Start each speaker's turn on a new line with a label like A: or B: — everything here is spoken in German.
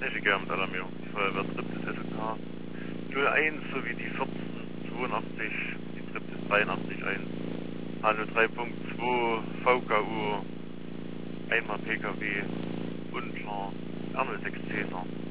A: Techniker mit Alarmierung. Die Feuerwehr Triptis SOK 01 sowie die 1482, die Triptis 83 1, H03.2, VKU, einmal PKW, unklar, R06 Cäsar.